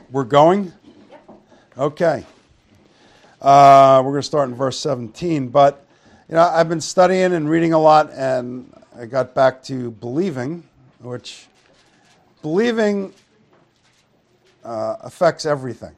We're going? Okay. We're going to start in verse 17. But, I've been studying and reading a lot, and I got back to believing, which believing affects everything.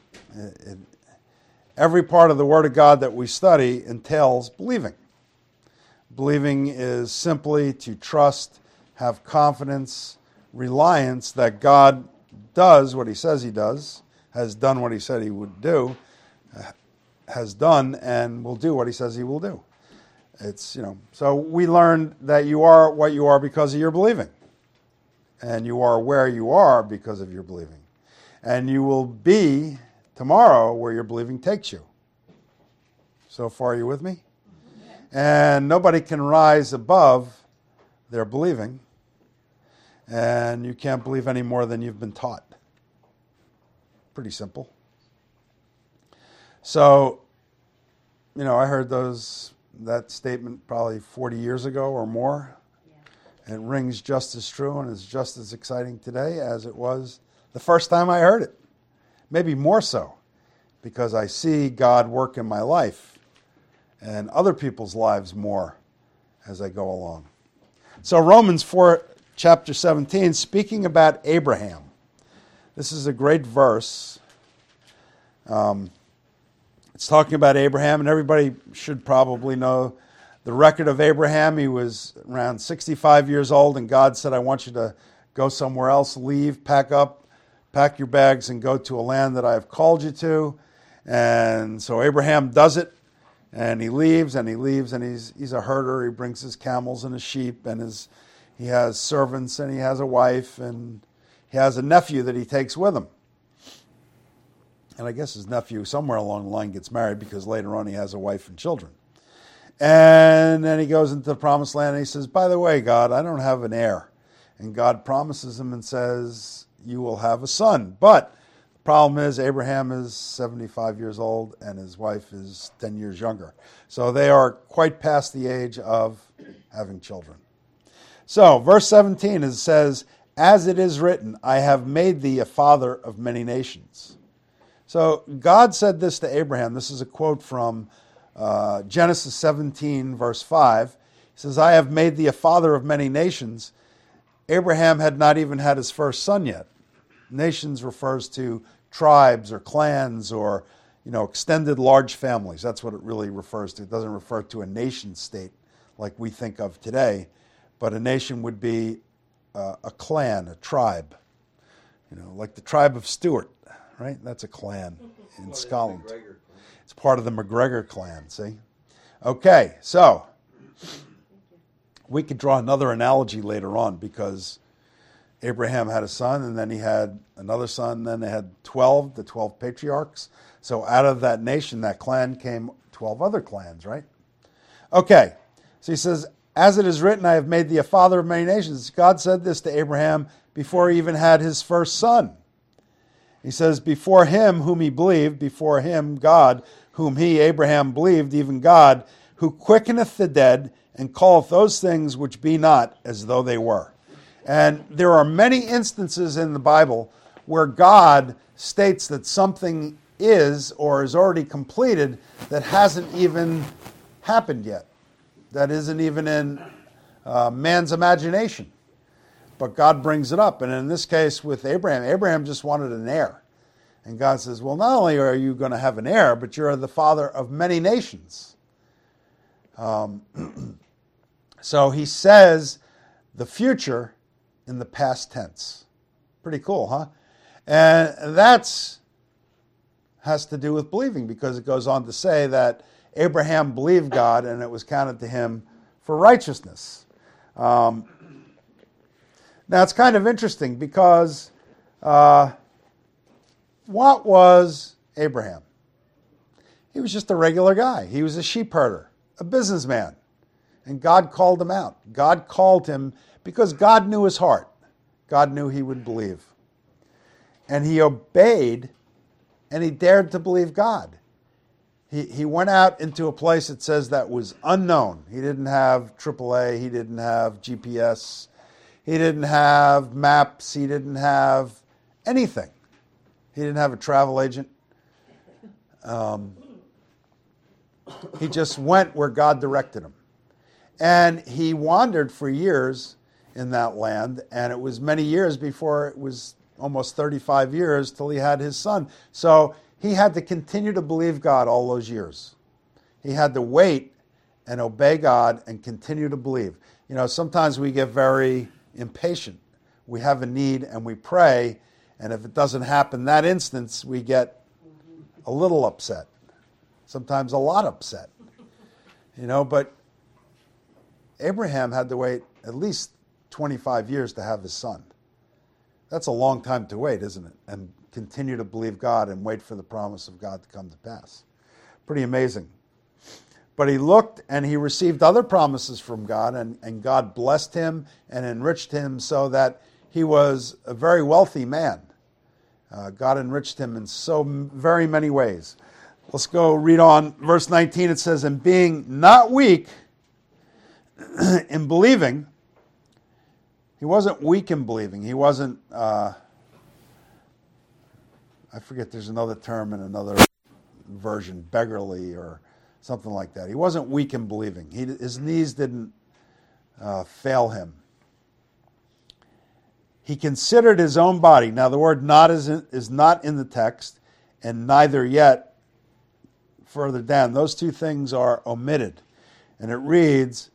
Every part of the Word of God that we study entails believing. Believing is simply to trust, have confidence, reliance that God does what He says He does, has done what He said He would do, has done and will do what He says He will do. So we learned that you are what you are because of your believing. And you are where you are because of your believing. And you will be tomorrow where your believing takes you. So far, are you with me? And nobody can rise above their believing. And you can't believe any more than you've been taught. Pretty simple. So, I heard that statement probably 40 years ago or more. Yeah. It rings just as true and is just as exciting today as it was the first time I heard it. Maybe more so, because I see God work in my life and other people's lives more as I go along. So Romans 4, chapter 17, speaking about Abraham. This is a great verse. It's talking about Abraham, and everybody should probably know the record of Abraham. He was around 65 years old, and God said, I want you to go somewhere else, leave, pack your bags, and go to a land that I have called you to. And so Abraham does it, and he leaves, and he's a herder. He brings his camels and his sheep, and he has servants, and he has a wife, and he has a nephew that he takes with him. And I guess his nephew somewhere along the line gets married because later on he has a wife and children. And then he goes into the promised land and he says, by the way, God, I don't have an heir. And God promises him and says, you will have a son. But the problem is Abraham is 75 years old and his wife is 10 years younger. So they are quite past the age of having children. So verse 17 it says, as it is written, I have made thee a father of many nations. So God said this to Abraham. This is a quote from Genesis 17, verse 5. He says, I have made thee a father of many nations. Abraham had not even had his first son yet. Nations refers to tribes or clans or, extended large families. That's what it really refers to. It doesn't refer to a nation state like we think of today, but a nation would be a clan, a tribe, like the tribe of Stuart. Right? That's a clan in Scotland. It's part of the McGregor clan, see? Okay, so we could draw another analogy later on because Abraham had a son and then he had another son and then they had the 12 patriarchs. So out of that nation, that clan came 12 other clans, right? Okay, so he says, as it is written, I have made thee a father of many nations. God said this to Abraham before he even had his first son. He says, before him whom he believed, before him, God, whom he, Abraham, believed, even God, who quickeneth the dead and calleth those things which be not as though they were. And there are many instances in the Bible where God states that something is or is already completed that hasn't even happened yet, that isn't even in man's imagination. But God brings it up. And in this case with Abraham just wanted an heir. And God says, well, not only are you going to have an heir, but you're the father of many nations. So he says the future in the past tense. Pretty cool, huh? And that's has to do with believing because it goes on to say that Abraham believed God and it was counted to him for righteousness. Now, it's kind of interesting because what was Abraham? He was just a regular guy. He was a sheep herder, a businessman. And God called him out. God called him because God knew his heart. God knew he would believe. And he obeyed and he dared to believe God. He went out into a place, it says, that was unknown. He didn't have AAA. He didn't have GPS. He didn't have maps. He didn't have anything. He didn't have a travel agent. He just went where God directed him. And he wandered for years in that land, and it was many years before, it was almost 35 years till he had his son. So he had to continue to believe God all those years. He had to wait and obey God and continue to believe. You know, sometimes we get very impatient. We have a need and we pray, and if it doesn't happen that instance, we get a little upset. Sometimes a lot upset. You know, but Abraham had to wait at least 25 years to have his son. That's a long time to wait, isn't it? And continue to believe God and wait for the promise of God to come to pass. Pretty amazing. But he looked and he received other promises from God, and God blessed him and enriched him so that he was a very wealthy man. God enriched him in so very many ways. Let's go read on. Verse 19, it says, and being not weak in believing. He wasn't weak in believing. He wasn't, I forget, there's another term in another version, beggarly or something like that. He wasn't weak in believing. His knees didn't fail him. He considered his own body. Now the word not is not in the text, and neither yet further down. Those two things are omitted. And it reads,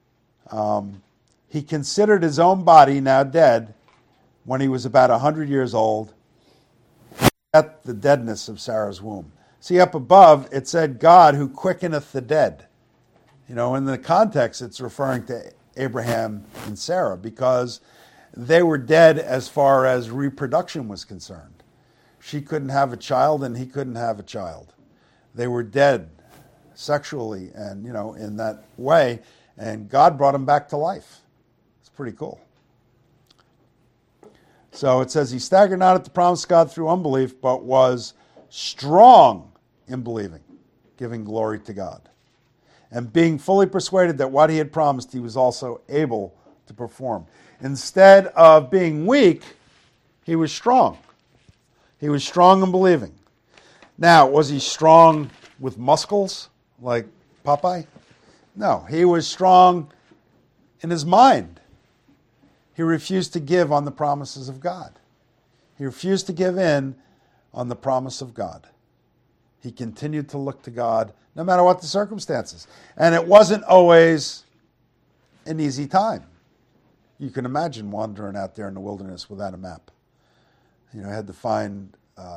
he considered his own body now dead when he was about 100 years old at the deadness of Sarah's womb. See, up above, it said God who quickeneth the dead. You know, in the context, it's referring to Abraham and Sarah because they were dead as far as reproduction was concerned. She couldn't have a child and he couldn't have a child. They were dead sexually and, you know, in that way, and God brought them back to life. It's pretty cool. So it says, he staggered not at the promise of God through unbelief, but was strong in believing, giving glory to God. And being fully persuaded that what he had promised, he was also able to perform. Instead of being weak, he was strong. He was strong in believing. Now, was he strong with muscles like Popeye? No, he was strong in his mind. He refused to give on the promises of God. He refused to give in on the promise of God. He continued to look to God no matter what the circumstances. And it wasn't always an easy time. You can imagine wandering out there in the wilderness without a map. You know, I had to find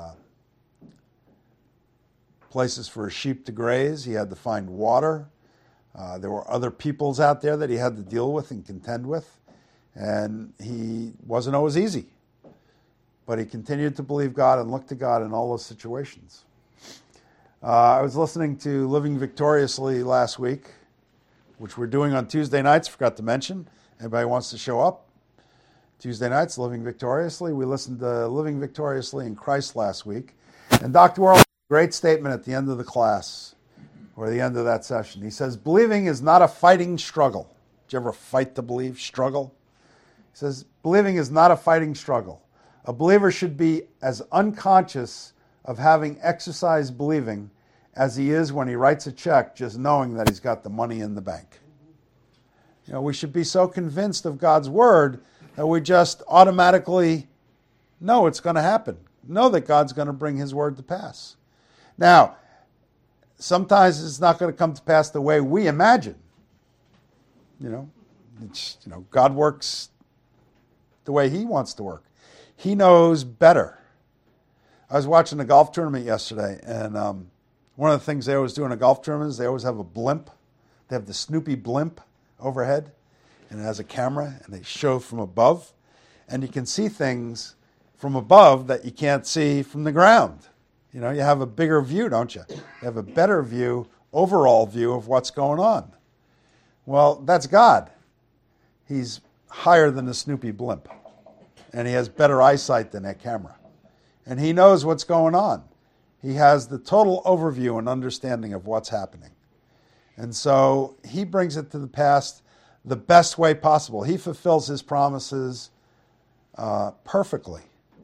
places for his sheep to graze. He had to find water. There were other peoples out there that he had to deal with and contend with. And he wasn't always easy. But he continued to believe God and look to God in all those situations. I was listening to Living Victoriously last week, which we're doing on Tuesday nights, forgot to mention. Anybody wants to show up? Tuesday nights, Living Victoriously. We listened to Living Victoriously in Christ last week. And Dr. Worrell, great statement at the end of the class, or the end of that session. He says, believing is not a fighting struggle. Did you ever fight to believe? Struggle? He says, believing is not a fighting struggle. A believer should be as unconscious of having exercised believing as he is when he writes a check just knowing that he's got the money in the bank. You know, we should be so convinced of God's word that we just automatically know it's going to happen. Know that God's going to bring his word to pass. Now, sometimes it's not going to come to pass the way we imagine. You know, God works the way he wants to work. He knows better. I was watching a golf tournament yesterday, and one of the things they always do in a golf tournament is they always have a blimp. They have the Snoopy blimp overhead, and it has a camera, and they show from above. And you can see things from above that you can't see from the ground. You know, you have a bigger view, don't you? You have a better view, overall view of what's going on. Well, that's God. He's higher than the Snoopy blimp, and he has better eyesight than that camera. And he knows what's going on. He has the total overview and understanding of what's happening. And so he brings it to the pass the best way possible. He fulfills his promises perfectly.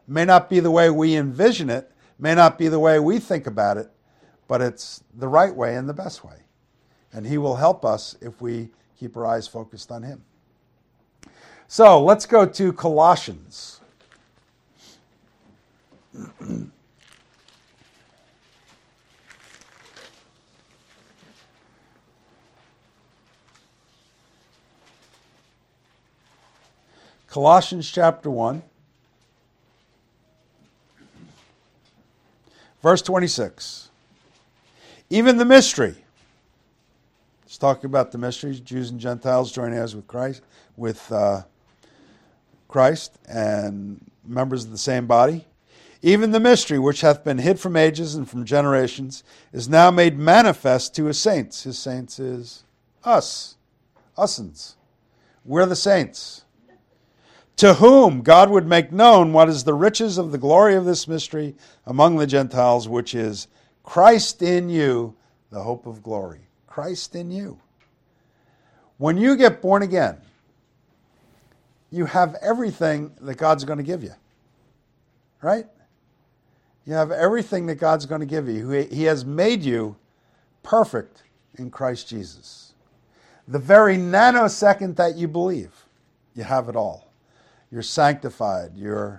May not be the way we envision it, may not be the way we think about it, but it's the right way and the best way. And he will help us if we keep our eyes focused on him. So let's go to Colossians. Colossians chapter 1, verse 26. Even the mystery. It's talking about the mysteries, Jews and Gentiles joining us with Christ and members of the same body. Even the mystery which hath been hid from ages and from generations is now made manifest to his saints. His saints is us. Us'ns. We're the saints. To whom God would make known what is the riches of the glory of this mystery among the Gentiles, which is Christ in you, the hope of glory. Christ in you. When you get born again, you have everything that God's going to give you. Right? You have everything that God's going to give you. He has made you perfect in Christ Jesus. The very nanosecond that you believe, you have it all. You're sanctified, you're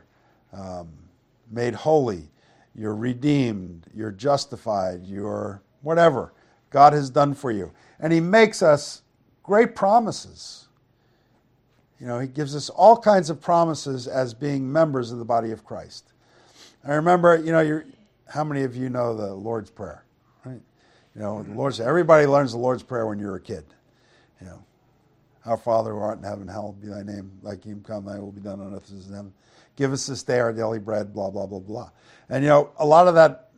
made holy, you're redeemed, you're justified, you're whatever God has done for you. And he makes us great promises. You know, he gives us all kinds of promises as being members of the body of Christ. I remember, you know, how many of you know the Lord's Prayer? Right? You know, everybody learns the Lord's Prayer when you're a kid. You know, Our Father who art in heaven, hallowed be thy name. Thy kingdom come, thy will be done on earth as in heaven. Give us this day our daily bread, blah, blah, blah, blah. And, you know, a lot of that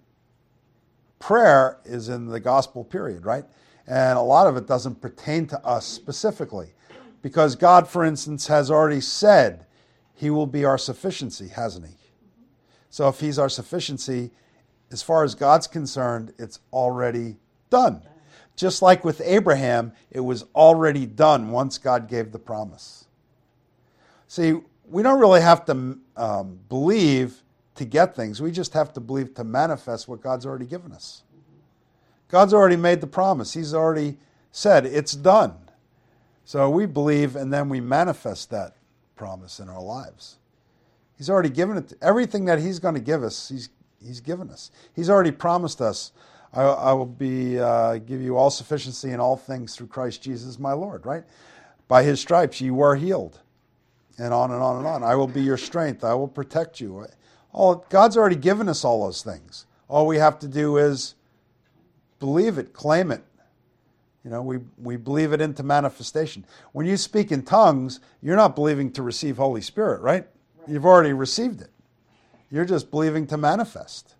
prayer is in the gospel period, right? And a lot of it doesn't pertain to us specifically. Because God, for instance, has already said he will be our sufficiency, hasn't he? So if he's our sufficiency, as far as God's concerned, it's already done. Just like with Abraham, it was already done once God gave the promise. See, we don't really have to believe to get things. We just have to believe to manifest what God's already given us. God's already made the promise. He's already said it's done. So we believe and then we manifest that promise in our lives. He's already given it. Everything that he's going to give us, he's given us. He's already promised us, I will give you all sufficiency in all things through Christ Jesus my Lord, right? By his stripes you were healed. And on and on and on. I will be your strength. I will protect you. God's already given us all those things. All we have to do is believe it, claim it. You know, we believe it into manifestation. When you speak in tongues, you're not believing to receive Holy Spirit, right? You've already received it. You're just believing to manifest.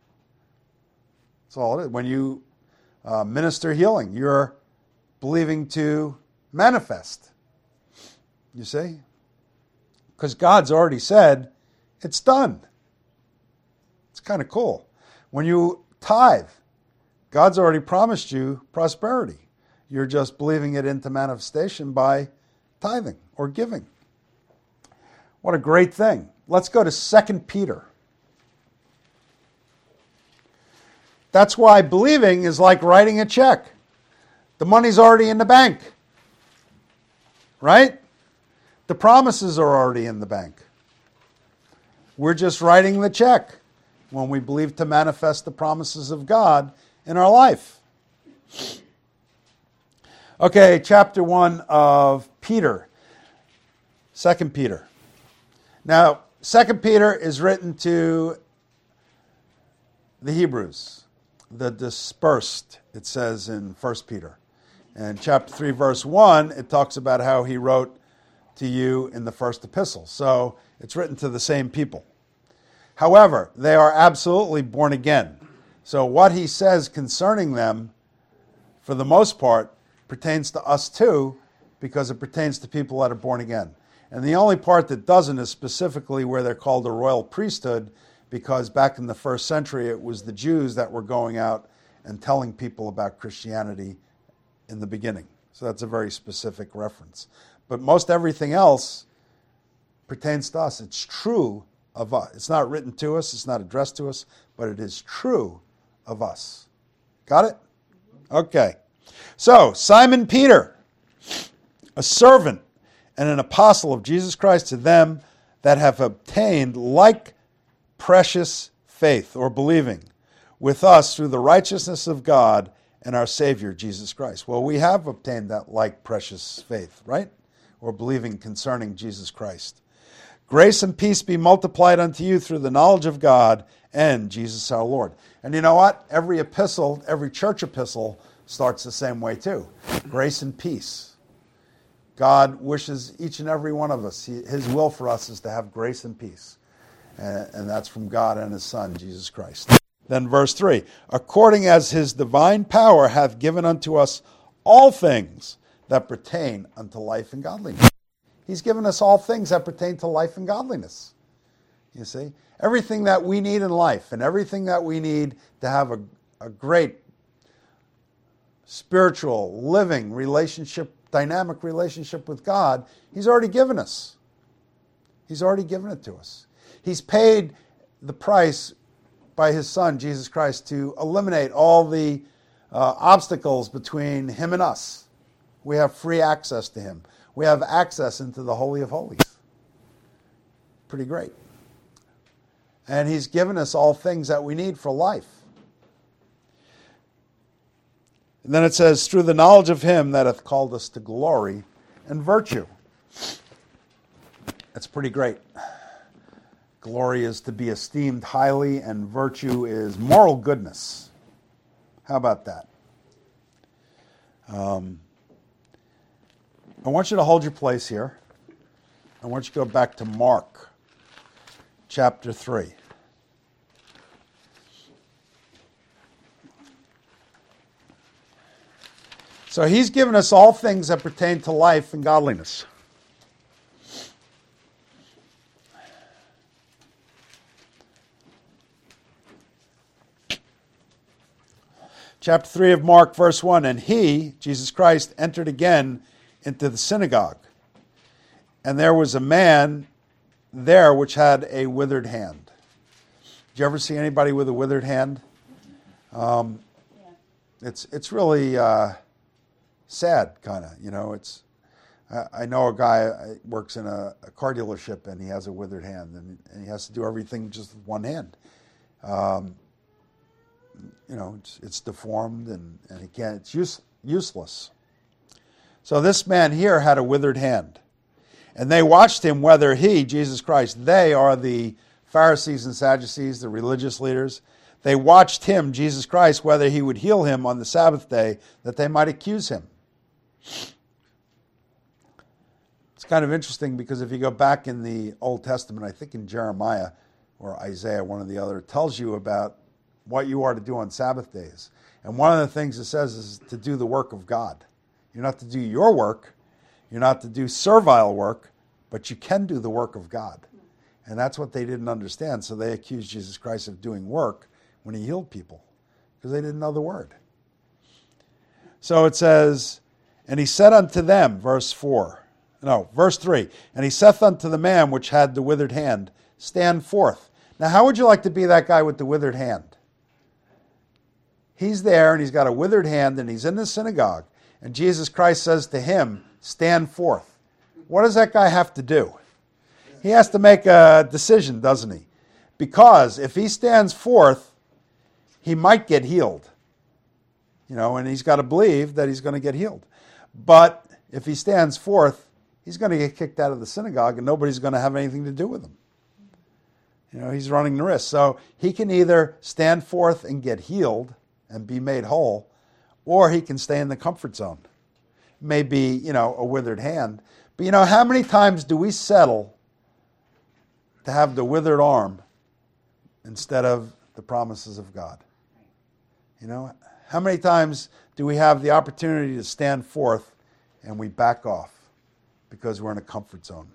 That's all it is. When you minister healing, you're believing to manifest. You see? Because God's already said, it's done. It's kind of cool. When you tithe, God's already promised you prosperity. You're just believing it into manifestation by tithing or giving. What a great thing. Let's go to 2 Peter. That's why believing is like writing a check. The money's already in the bank. Right? The promises are already in the bank. We're just writing the check when we believe to manifest the promises of God in our life. Okay, chapter 1 of Peter, 2 Peter. Now, 2 Peter is written to the Hebrews, the dispersed, it says in 1 Peter. And chapter 3, verse 1, it talks about how he wrote to you in the first epistle. So it's written to the same people. However, they are absolutely born again. So what he says concerning them, for the most part, pertains to us too, because it pertains to people that are born again. And the only part that doesn't is specifically where they're called a royal priesthood, because back in the first century it was the Jews that were going out and telling people about Christianity in the beginning. So that's a very specific reference. But most everything else pertains to us. It's true of us. It's not written to us, it's not addressed to us, but it is true of us. Got it? Okay. So, Simon Peter, a servant and an apostle of Jesus Christ, to them that have obtained like precious faith or believing with us through the righteousness of God and our Savior, Jesus Christ. Well, we have obtained that like precious faith, right? Or believing concerning Jesus Christ. Grace and peace be multiplied unto you through the knowledge of God and Jesus our Lord. And you know what? Every epistle, every church epistle starts the same way too. Grace and peace. God wishes each and every one of us, his will for us is to have grace and peace. And that's from God and his Son, Jesus Christ. Then verse 3, according as his divine power hath given unto us all things that pertain unto life and godliness. He's given us all things that pertain to life and godliness. You see? Everything that we need in life and everything that we need to have a great spiritual, living relationship, dynamic relationship with God, he's already given us. He's already given it to us. He's paid the price by his Son, Jesus Christ, to eliminate all the obstacles between him and us. We have free access to him. We have access into the Holy of Holies. Pretty great. And he's given us all things that we need for life. And then it says, through the knowledge of him that hath called us to glory and virtue. That's pretty great. Glory is to be esteemed highly, and virtue is moral goodness. How about that? I want you to hold your place here. I want you to go back to Mark chapter 3. So he's given us all things that pertain to life and godliness. Chapter 3 of Mark, verse 1, and he, Jesus Christ, entered again into the synagogue. And there was a man there which had a withered hand. Did you ever see anybody with a withered hand? It's really sad, kind of. You know, I know a guy works in a car dealership, and he has a withered hand, and he has to do everything just with one hand. You know, it's deformed, and he can't. It's useless. So this man here had a withered hand. And they watched him whether he, Jesus Christ, they are the Pharisees and Sadducees, the religious leaders. They watched him, Jesus Christ, whether he would heal him on the Sabbath day, that they might accuse him. It's kind of interesting because if you go back in the Old Testament, I think in Jeremiah or Isaiah, one or the other, it tells you about what you are to do on Sabbath days. And one of the things it says is to do the work of God. You're not to do your work. You're not to do servile work, but you can do the work of God. And that's what they didn't understand. So they accused Jesus Christ of doing work when he healed people because they didn't know the word. So it says, and he said unto them, verse 3, and he saith unto the man which had the withered hand, stand forth. Now, how would you like to be that guy with the withered hand? He's there, and he's got a withered hand, and he's in the synagogue. And Jesus Christ says to him, stand forth. What does that guy have to do? He has to make a decision, doesn't he? Because if he stands forth, he might get healed. You know, and he's got to believe that he's going to get healed. But if he stands forth, he's going to get kicked out of the synagogue, and nobody's going to have anything to do with him. You know, he's running the risk. So he can either stand forth and get healed and be made whole, or he can stay in the comfort zone. Maybe, you know, a withered hand. But, you know, how many times do we settle to have the withered arm instead of the promises of God? You know, how many times do we have the opportunity to stand forth and we back off because we're in a comfort zone?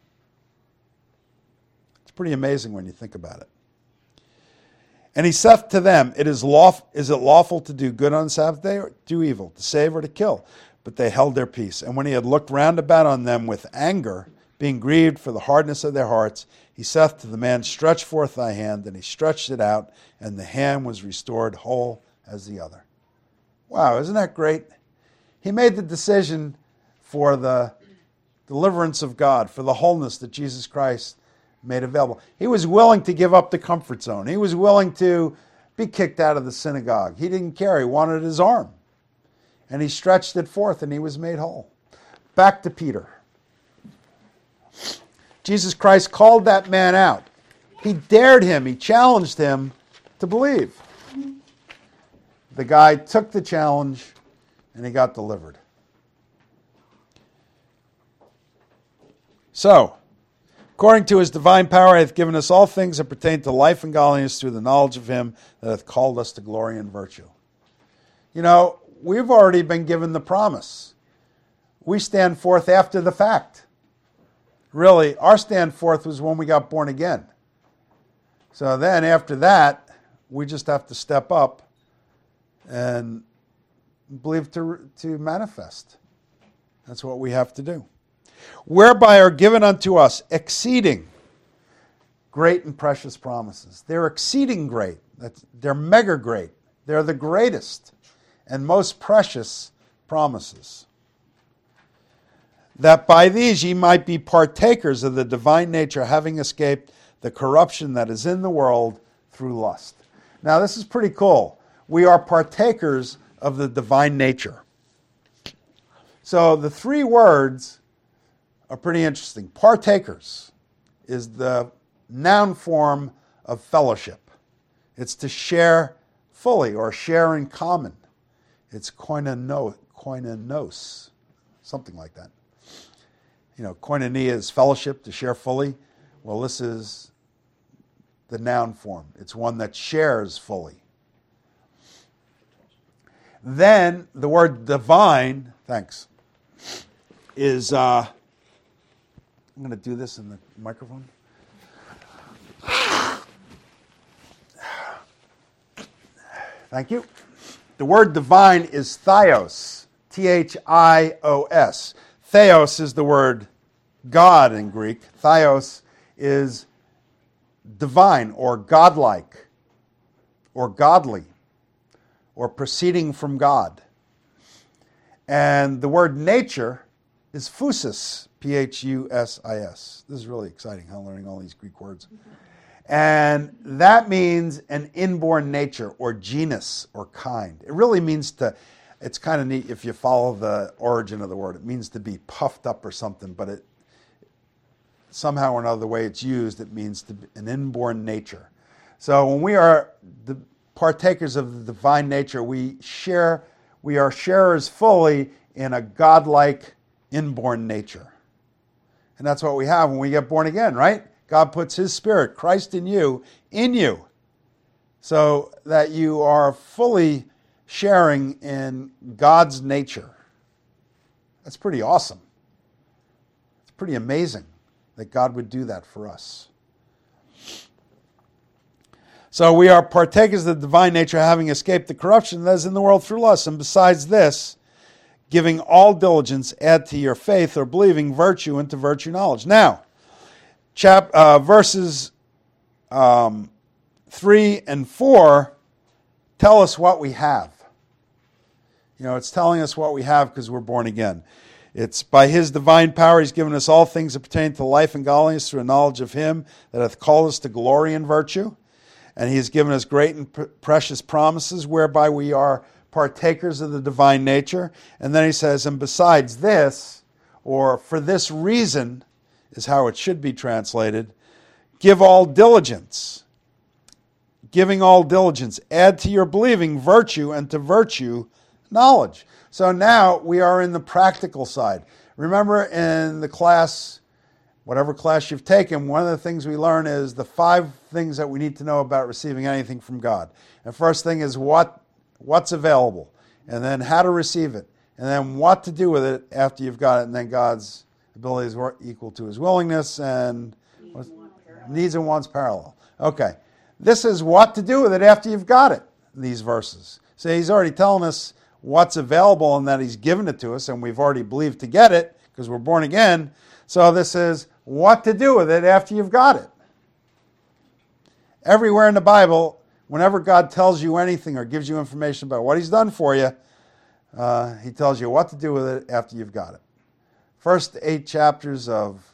It's pretty amazing when you think about it. And he saith to them, is it lawful to do good on the Sabbath day, or do evil, to save or to kill? But they held their peace. And when he had looked round about on them with anger, being grieved for the hardness of their hearts, He saith to the man, stretch forth thy hand. And he stretched it out, and the hand was restored whole as the other. Wow, isn't that great? He made the decision for the deliverance of God, for the wholeness that Jesus Christ made available. He was willing to give up the comfort zone. He was willing to be kicked out of the synagogue. He didn't care. He wanted his arm. And he stretched it forth, and he was made whole. Back to Peter. Jesus Christ called that man out. He dared him. He challenged him to believe. The guy took the challenge, and he got delivered. So, according to his divine power, he hath given us all things that pertain to life and godliness through the knowledge of him that hath called us to glory and virtue. You know, we've already been given the promise. We stand forth after the fact. Really, our stand forth was when we got born again. So then after that, we just have to step up and believe to manifest. That's what we have to do. Whereby are given unto us exceeding great and precious promises. They're exceeding great. They're mega great. They're the greatest and most precious promises. That by these ye might be partakers of the divine nature, having escaped the corruption that is in the world through lust. Now this is pretty cool. We are partakers of the divine nature. So the three words are pretty interesting. Partakers is the noun form of fellowship. It's to share fully or share in common. It's koinonos, something like that. You know, koinonia is fellowship, to share fully. Well, this is the noun form. It's one that shares fully. Then the word divine, thanks, is, I'm going to do this in the microphone. Thank you. The word divine is theos, Thios. Theos is the word God in Greek. Theos is divine or godlike or godly or proceeding from God. And the word nature is phusis, Phusis. This is really exciting, learning all these Greek words. And that means an inborn nature or genus or kind. It really means to, it's kind of neat if you follow the origin of the word. It means to be puffed up or something, but it somehow or another, the way it's used, it means to be an inborn nature. So when we are the partakers of the divine nature, we are sharers fully in a godlike inborn nature. And that's what we have when we get born again, right? God puts his spirit, Christ in you, so that you are fully sharing in God's nature. That's pretty awesome. It's pretty amazing that God would do that for us. So we are partakers of the divine nature, having escaped the corruption that is in the world through lust. And besides this, giving all diligence, add to your faith or believing virtue, and to virtue knowledge. Now, verses 3 and 4 tell us what we have. You know, it's telling us what we have because we're born again. It's by his divine power he's given us all things that pertain to life and godliness through a knowledge of him that hath called us to glory and virtue. And he has given us great and precious promises whereby we are partakers of the divine nature. And then he says, and besides this, or for this reason, is how it should be translated, give all diligence. Giving all diligence. Add to your believing virtue, and to virtue knowledge. So now we are in the practical side. Remember in the class, whatever class you've taken, one of the things we learn is the 5 things that we need to know about receiving anything from God. And first thing is what's available, and then how to receive it, and then what to do with it after you've got it, and then God's abilities are equal to his willingness and needs and wants parallel. Okay, this is what to do with it after you've got it, these verses. So he's already telling us what's available and that he's given it to us, and we've already believed to get it because we're born again. So this is what to do with it after you've got it. Everywhere in the Bible, whenever God tells you anything or gives you information about what he's done for you, he tells you what to do with it after you've got it. First 8 chapters of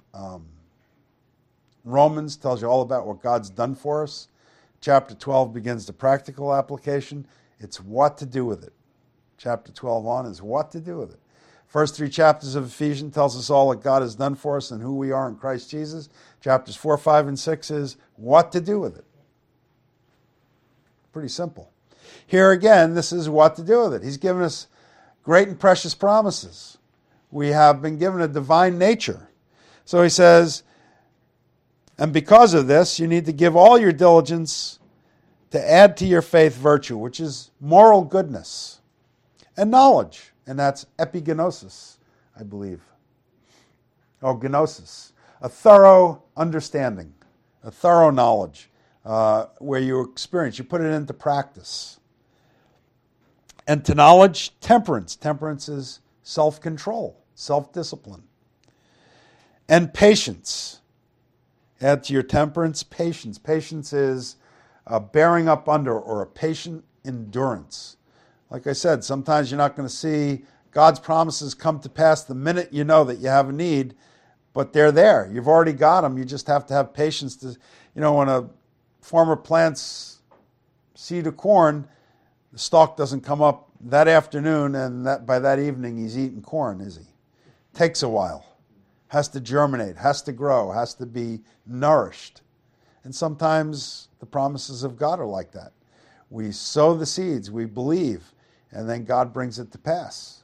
Romans tells you all about what God's done for us. Chapter 12 begins the practical application. It's what to do with it. Chapter 12 on is what to do with it. First 3 chapters of Ephesians tells us all that God has done for us and who we are in Christ Jesus. Chapters 4, 5, and 6 is what to do with it. Pretty simple. Here again, this is what to do with it. He's given us great and precious promises. We have been given a divine nature. So he says, and because of this, you need to give all your diligence to add to your faith virtue, which is moral goodness, and knowledge, and that's epigenosis, I believe. Oh, gnosis, a thorough understanding, a thorough knowledge, where you experience, you put it into practice. And to knowledge, temperance. Temperance is self-control, self-discipline. And patience. Add to your temperance, patience. Patience is bearing up under, or a patient endurance. Like I said, sometimes you're not going to see God's promises come to pass the minute you know that you have a need, but they're there. You've already got them. You just have to have patience to, when a farmer plants seed of corn, the stalk doesn't come up that afternoon, and by that evening he's eating corn, is he? Takes a while. Has to germinate, has to grow, has to be nourished. And sometimes the promises of God are like that. We sow the seeds, we believe, and then God brings it to pass.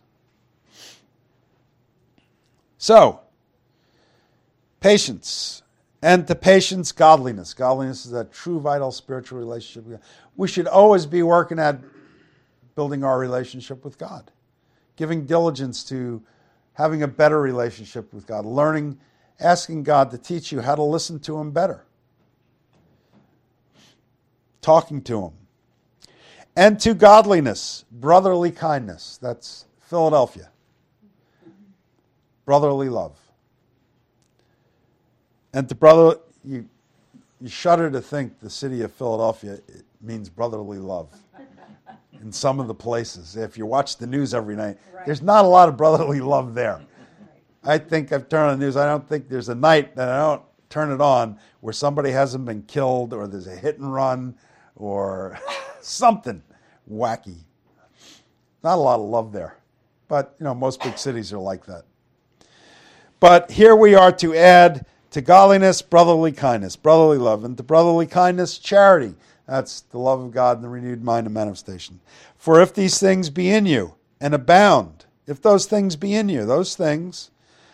So, patience. And to patience, godliness. Godliness is a true, vital spiritual relationship with God. We should always be working at building our relationship with God, giving diligence to having a better relationship with God, learning, asking God to teach you how to listen to him better, talking to him. And to godliness, brotherly kindness. That's Philadelphia. Brotherly love. And to brother, you shudder to think the city of Philadelphia, it means brotherly love. In some of the places, if you watch the news every night, there's not a lot of brotherly love there. I think I've turned on the news. I don't think there's a night that I don't turn it on where somebody hasn't been killed, or there's a hit and run, or something wacky. Not a lot of love there. But, most big cities are like that. But here we are to add to godliness, brotherly kindness, brotherly love, and to brotherly kindness, charity. That's the love of God and the renewed mind and manifestation. For if these things be in you and abound, if those things be in you, those things,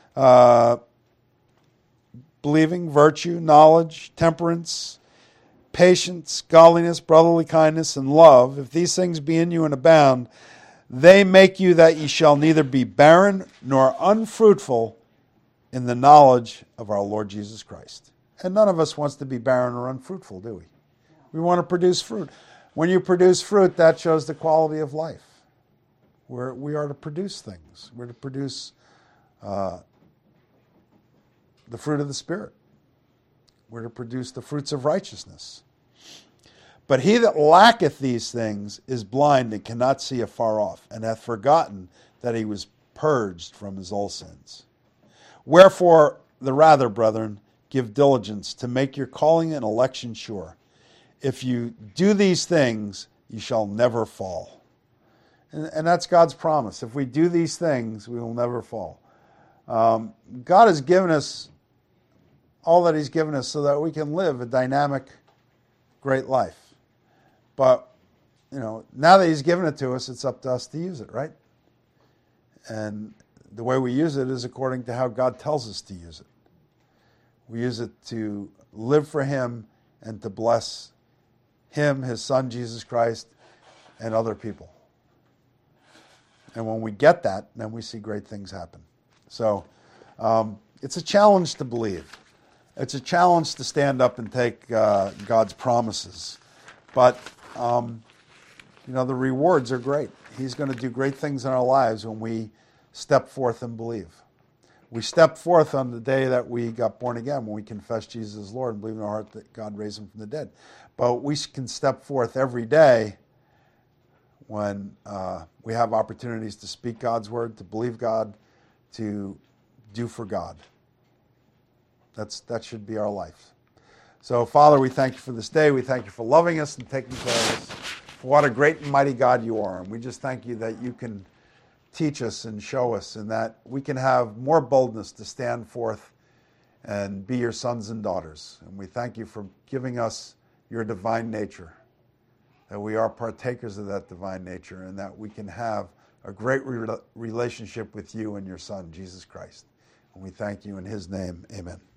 believing, virtue, knowledge, temperance, patience, godliness, brotherly kindness, and love, if these things be in you and abound, they make you that ye shall neither be barren nor unfruitful in the knowledge of our Lord Jesus Christ. And none of us wants to be barren or unfruitful, do we? We want to produce fruit. When you produce fruit, that shows the quality of life. We are to produce things. We're to produce the fruit of the Spirit. We're to produce the fruits of righteousness. But he that lacketh these things is blind and cannot see afar off, and hath forgotten that he was purged from his old sins. Wherefore, the rather, brethren, give diligence to make your calling and election sure. If you do these things, you shall never fall. And that's God's promise. If we do these things, we will never fall. God has given us all that he's given us so that we can live a dynamic, great life. But, now that he's given it to us, it's up to us to use it, right? And the way we use it is according to how God tells us to use it. We use it to live for him and to bless him, his son, Jesus Christ, and other people. And when we get that, then we see great things happen. So it's a challenge to believe. It's a challenge to stand up and take God's promises. But, the rewards are great. He's going to do great things in our lives when we step forth and believe. We stepped forth on the day that we got born again, when we confessed Jesus as Lord and believed in our heart that God raised him from the dead. but we can step forth every day when we have opportunities to speak God's word, to believe God, to do for God. That should be our life. So, Father, we thank you for this day. We thank you for loving us and taking care of us. What a great and mighty God you are. And we just thank you that you can teach us and show us, and that we can have more boldness to stand forth and be your sons and daughters. And we thank you for giving us your divine nature, that we are partakers of that divine nature, and that we can have a great relationship with you and your Son, Jesus Christ. And we thank you in his name. Amen.